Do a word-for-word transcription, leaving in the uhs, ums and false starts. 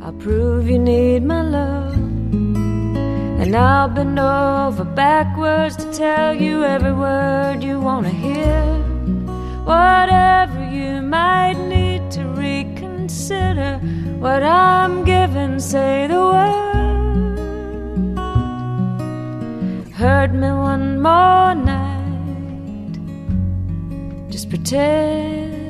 I'll prove you need my love, and I'll bend over backwards to tell you every word you want to hear. Whatever you might need to reconsider what I'm giving, say the word. Hurt me one more night, just pretend